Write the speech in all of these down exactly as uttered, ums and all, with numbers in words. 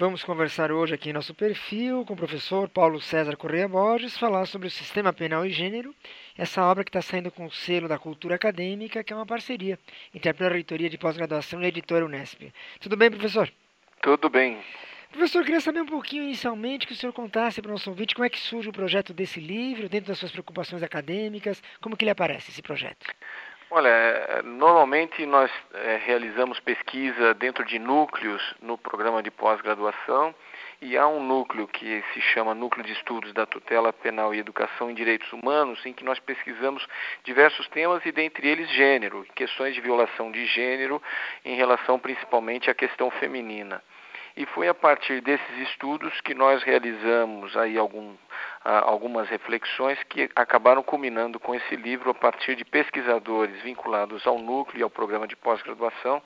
Vamos conversar hoje aqui em nosso perfil com o professor Paulo César Correia Borges, falar sobre o Sistema Penal e Gênero, essa obra que está saindo com o selo da Cultura Acadêmica, que é uma parceria entre a Pró-Reitoria de Pós-Graduação e a Editora Unesp. Tudo bem, professor? Tudo bem. Professor, eu queria saber um pouquinho inicialmente que o senhor contasse para o nosso ouvinte como é que surge o projeto desse livro, dentro das suas preocupações acadêmicas, como que ele aparece, esse projeto? Olha, normalmente nós é, realizamos pesquisa dentro de núcleos no programa de pós-graduação e há um núcleo que se chama Núcleo de Estudos da Tutela Penal e Educação em Direitos Humanos, em que nós pesquisamos diversos temas e dentre eles gênero, questões de violação de gênero em relação principalmente à questão feminina. E foi a partir desses estudos que nós realizamos aí algum, algumas reflexões que acabaram culminando com esse livro a partir de pesquisadores vinculados ao núcleo e ao programa de pós-graduação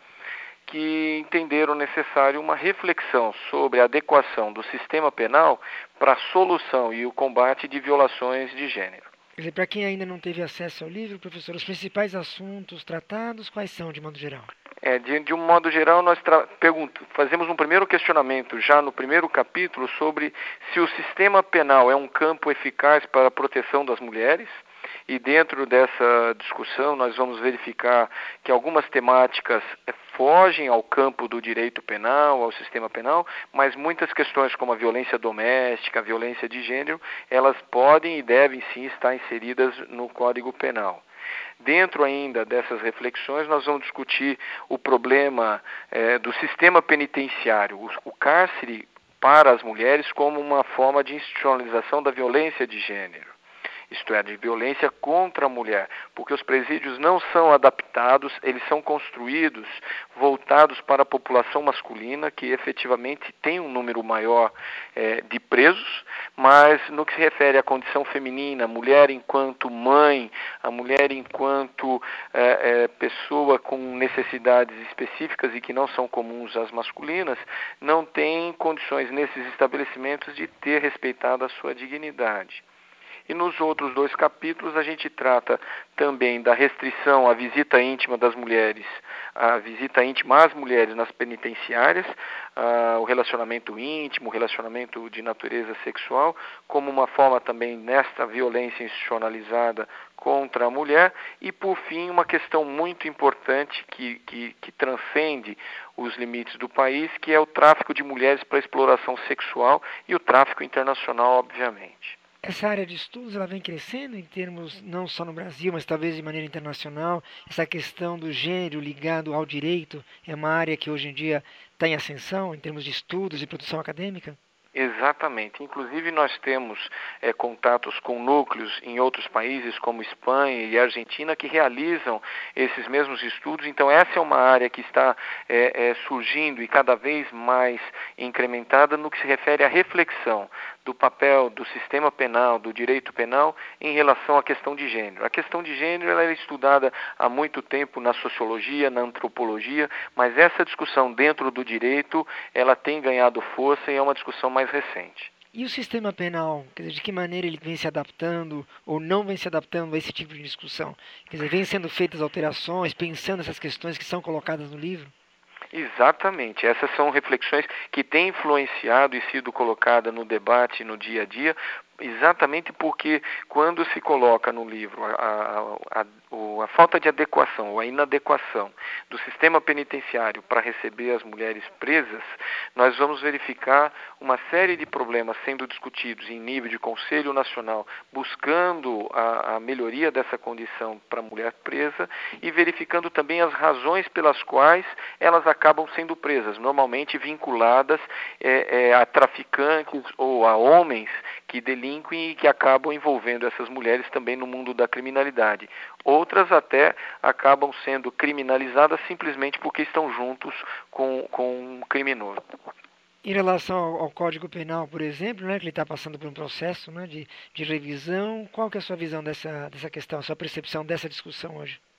que entenderam necessário uma reflexão sobre a adequação do sistema penal para a solução e o combate de violações de gênero. Quer dizer, para quem ainda não teve acesso ao livro, professor, os principais assuntos tratados, quais são, de modo geral? É, de, de um modo geral, nós fazemos um primeiro questionamento, já no primeiro capítulo, sobre se o sistema penal é um campo eficaz para a proteção das mulheres. E dentro dessa discussão, nós vamos verificar que algumas temáticas fogem ao campo do direito penal, ao sistema penal, mas muitas questões como a violência doméstica, a violência de gênero, elas podem e devem sim estar inseridas no Código Penal. Dentro ainda dessas reflexões, nós vamos discutir o problema é, do sistema penitenciário, o, o cárcere para as mulheres como uma forma de institucionalização da violência de gênero. Isto é, de violência contra a mulher, porque os presídios não são adaptados, eles são construídos, voltados para a população masculina, que efetivamente tem um número maior é, de presos, mas no que se refere à condição feminina, a mulher enquanto mãe, a mulher enquanto é, é, pessoa com necessidades específicas e que não são comuns às masculinas, não tem condições nesses estabelecimentos de ter respeitado a sua dignidade. E nos outros dois capítulos a gente trata também da restrição à visita íntima das mulheres, a visita íntima às mulheres nas penitenciárias, uh, o relacionamento íntimo, o relacionamento de natureza sexual, como uma forma também nesta violência institucionalizada contra a mulher, e por fim uma questão muito importante que, que, que transcende os limites do país, que é o tráfico de mulheres para exploração sexual e o tráfico internacional, obviamente. Essa área de estudos ela vem crescendo em termos, não só no Brasil, mas talvez de maneira internacional. Essa questão do gênero ligado ao direito é uma área que hoje em dia está em ascensão em termos de estudos e produção acadêmica? Exatamente. Inclusive nós temos é, contatos com núcleos em outros países como Espanha e Argentina que realizam esses mesmos estudos. Então essa é uma área que está é, é, surgindo e cada vez mais incrementada no que se refere à reflexão do papel do sistema penal, do direito penal em relação à questão de gênero. A questão de gênero ela é estudada há muito tempo na sociologia, na antropologia, mas essa discussão dentro do direito ela tem ganhado força e é uma discussão mais recente. E o sistema penal, quer dizer, de que maneira ele vem se adaptando ou não vem se adaptando a esse tipo de discussão? Quer dizer, vem sendo feitas alterações, pensando nessas questões que são colocadas no livro? Exatamente, essas são reflexões que têm influenciado e sido colocadas no debate no dia a dia, exatamente porque quando se coloca no livro a, a, a, a falta de adequação ou a inadequação do sistema penitenciário para receber as mulheres presas, nós vamos verificar uma série de problemas sendo discutidos em nível de Conselho Nacional, buscando a, a melhoria dessa condição para a mulher presa e verificando também as razões pelas quais elas acabam sendo presas, normalmente vinculadas é, é, a traficantes ou a homens que delinquem e que acabam envolvendo essas mulheres também no mundo da criminalidade. Outras até acabam sendo criminalizadas simplesmente porque estão juntos com, com um criminoso. Em relação ao, ao Código Penal, por exemplo, né, que ele está passando por um processo, né, de, de revisão, qual que é a sua visão dessa, dessa questão, a sua percepção dessa discussão hoje?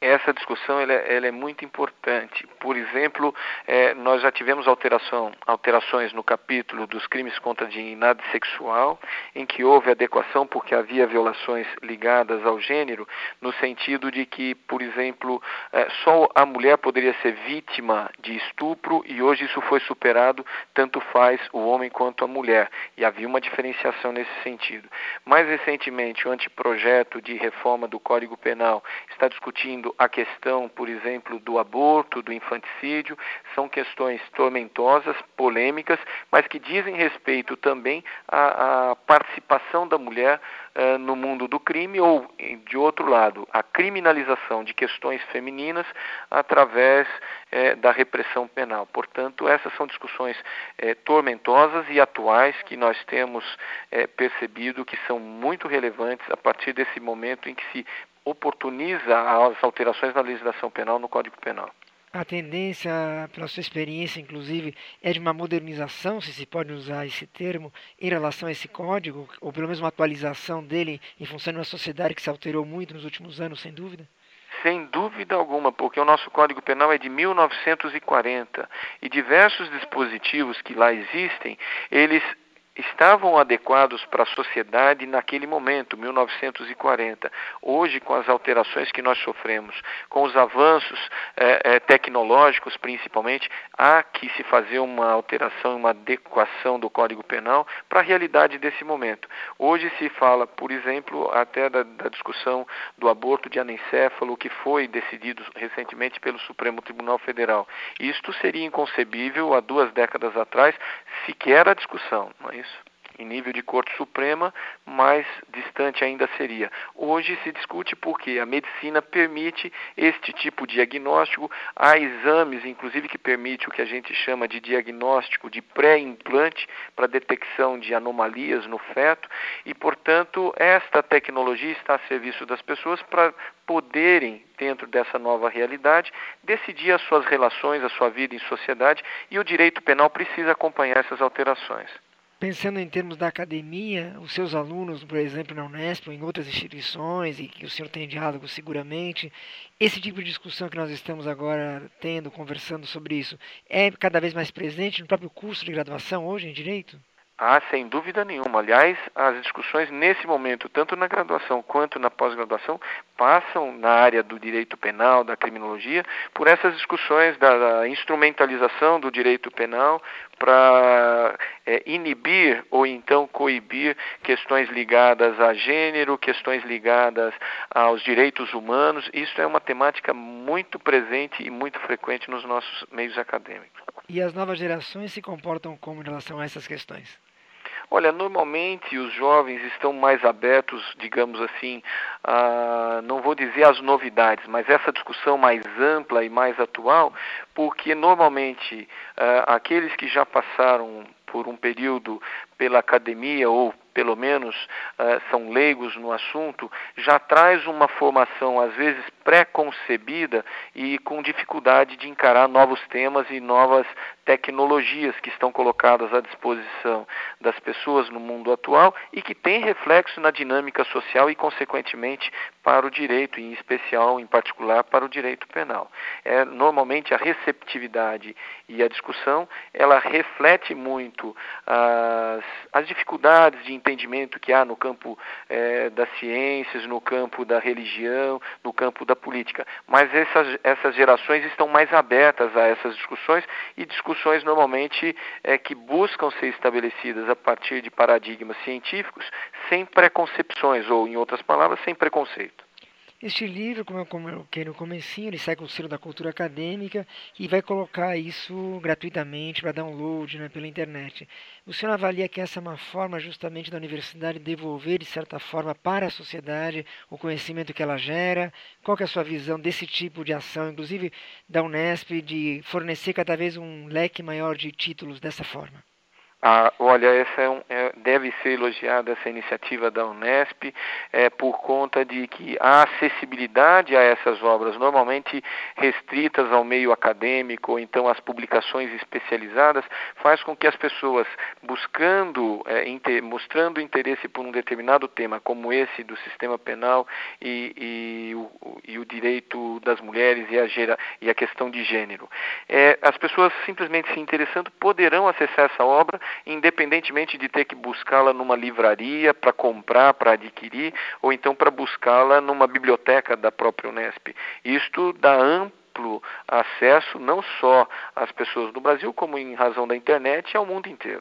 Essa discussão ela, é- ela é muito importante. Por exemplo, eh, nós já tivemos alteração, alterações no capítulo dos crimes contra a dignidade sexual, em que houve adequação porque havia violações ligadas ao gênero, no sentido de que, por exemplo, eh, só a mulher poderia ser vítima de estupro e hoje isso foi superado, tanto faz o homem quanto a mulher. E havia uma diferenciação nesse sentido. Mais recentemente, o anteprojeto de reforma do Código Penal está discutindo a questão, por exemplo, do aborto, do infanticídio. São questões tormentosas, polêmicas, mas que dizem respeito também à, à participação da mulher uh, no mundo do crime ou, de outro lado, a criminalização de questões femininas através eh, da repressão penal. Portanto, essas são discussões eh, tormentosas e atuais que nós temos eh, percebido que são muito relevantes a partir desse momento em que se oportuniza as alterações na legislação penal, no Código Penal. A tendência, pela sua experiência, inclusive, é de uma modernização, se se pode usar esse termo, em relação a esse código, ou pelo menos uma atualização dele em função de uma sociedade que se alterou muito nos últimos anos, sem dúvida? Sem dúvida alguma, porque o nosso Código Penal é de mil novecentos e quarenta e diversos dispositivos que lá existem, eles estavam adequados para a sociedade naquele momento, mil novecentos e quarenta. Hoje, com as alterações que nós sofremos, com os avanços eh, eh, tecnológicos principalmente, há que se fazer uma alteração, uma adequação do Código Penal para a realidade desse momento. Hoje se fala, por exemplo, até da, da discussão do aborto de anencefalo, que foi decidido recentemente pelo Supremo Tribunal Federal. Isto seria inconcebível há duas décadas atrás, sequer a discussão, não é isso? Em nível de Corte Suprema, mais distante ainda seria. Hoje se discute porque a medicina permite este tipo de diagnóstico, há exames, inclusive, que permite o que a gente chama de diagnóstico de pré-implante para detecção de anomalias no feto e, portanto, esta tecnologia está a serviço das pessoas para poderem, dentro dessa nova realidade, decidir as suas relações, a sua vida em sociedade, e o direito penal precisa acompanhar essas alterações. Pensando em termos da academia, os seus alunos, por exemplo, na Unesp ou em outras instituições, e que o senhor tem diálogo seguramente, esse tipo de discussão que nós estamos agora tendo, conversando sobre isso, é cada vez mais presente no próprio curso de graduação hoje em Direito? Ah, sem dúvida nenhuma. Aliás, as discussões nesse momento, tanto na graduação quanto na pós-graduação, passam na área do direito penal, da criminologia, por essas discussões da, da instrumentalização do direito penal para é, inibir ou então coibir questões ligadas a gênero, questões ligadas aos direitos humanos. Isso é uma temática muito presente e muito frequente nos nossos meios acadêmicos. E as novas gerações se comportam como em relação a essas questões? Olha, normalmente os jovens estão mais abertos, digamos assim, a, não vou dizer as novidades, mas essa discussão mais ampla e mais atual, porque normalmente uh, aqueles que já passaram por um período pela academia ou pelo menos uh, são leigos no assunto, já traz uma formação às vezes pré-concebida e com dificuldade de encarar novos temas e novas tecnologias que estão colocadas à disposição das pessoas no mundo atual e que têm reflexo na dinâmica social e, consequentemente, para o direito, em especial, em particular, para o direito penal. É, normalmente, a receptividade e a discussão, ela reflete muito as, as dificuldades de entendimento que há no campo eh, das ciências, no campo da religião, no campo da política. Mas essas, essas gerações estão mais abertas a essas discussões e discussões normalmente eh, que buscam ser estabelecidas a partir de paradigmas científicos sem preconcepções, ou, em outras palavras, sem preconceito. Este livro, como eu coloquei no comecinho, ele sai com o selo da Cultura Acadêmica e vai colocar isso gratuitamente para download, né, pela internet. O senhor avalia que essa é uma forma justamente da universidade devolver, de certa forma, para a sociedade o conhecimento que ela gera? Qual que é a sua visão desse tipo de ação, inclusive da Unesp, de fornecer cada vez um leque maior de títulos dessa forma? Ah, olha, essa é um, é, deve ser elogiada essa iniciativa da Unesp, é, por conta de que a acessibilidade a essas obras, normalmente restritas ao meio acadêmico, ou então às publicações especializadas, faz com que as pessoas, buscando, é, inter, mostrando interesse por um determinado tema, como esse do sistema penal e, e, o, e o direito das mulheres e a, gera, e a questão de gênero, é, as pessoas simplesmente se interessando poderão acessar essa obra, independentemente de ter que buscá-la numa livraria para comprar, para adquirir, ou então para buscá-la numa biblioteca da própria Unesp. Isto dá amplo acesso não só às pessoas do Brasil, como em razão da internet, ao mundo inteiro.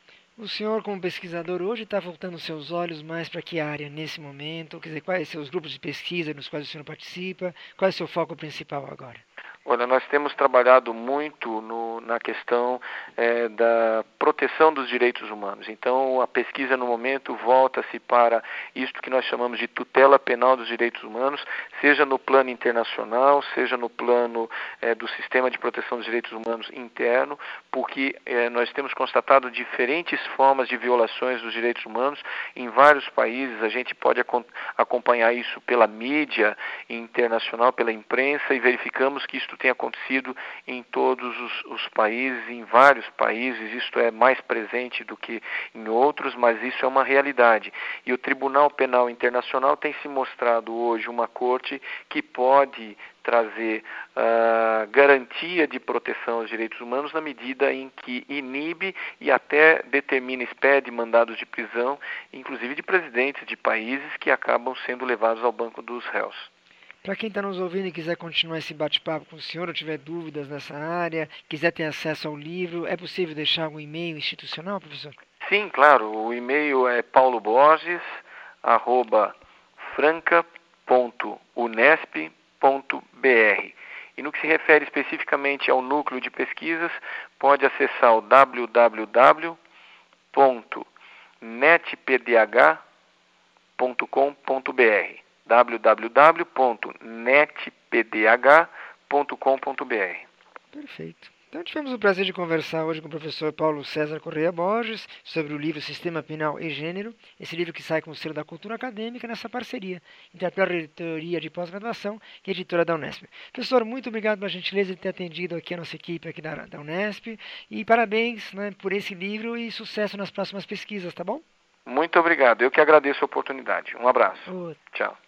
O senhor, como pesquisador, hoje está voltando seus olhos mais para que área nesse momento? Quer dizer, quais são os grupos de pesquisa nos quais o senhor participa? Qual é o seu foco principal agora? Olha, nós temos trabalhado muito no, na questão é, da proteção dos direitos humanos. Então, a pesquisa, no momento, volta-se para isto que nós chamamos de tutela penal dos direitos humanos, seja no plano internacional, seja no plano é, do sistema de proteção dos direitos humanos interno, porque é, nós temos constatado diferentes formas de violações dos direitos humanos em vários países. A gente pode ac- acompanhar isso pela mídia internacional, pela imprensa, e verificamos que isto tem acontecido em todos os, os países, em vários países. Isto é mais presente do que em outros, mas isso é uma realidade. E o Tribunal Penal Internacional tem se mostrado hoje uma corte que pode trazer uh, garantia de proteção aos direitos humanos na medida em que inibe e até determina, expede mandados de prisão, inclusive de presidentes de países que acabam sendo levados ao banco dos réus. Para quem está nos ouvindo e quiser continuar esse bate-papo com o senhor, ou tiver dúvidas nessa área, quiser ter acesso ao livro, é possível deixar algum e-mail institucional, professor? Sim, claro. O e-mail é pauloborges arroba franca ponto unesp ponto br. E no que se refere especificamente ao núcleo de pesquisas, pode acessar o w w w ponto net p d h ponto com ponto br. w w w ponto net p d h ponto com ponto br. Perfeito. Então tivemos o prazer de conversar hoje com o professor Paulo César Correia Borges sobre o livro Sistema Penal e Gênero, esse livro que sai com o selo da Cultura Acadêmica nessa parceria entre a Pró-Reitoria de Pós-Graduação e a editora da Unesp. Professor, muito obrigado pela gentileza de ter atendido aqui a nossa equipe aqui da, da Unesp e parabéns, né, por esse livro e sucesso nas próximas pesquisas, tá bom? Muito obrigado. Eu que agradeço a oportunidade. Um abraço. Oh. Tchau.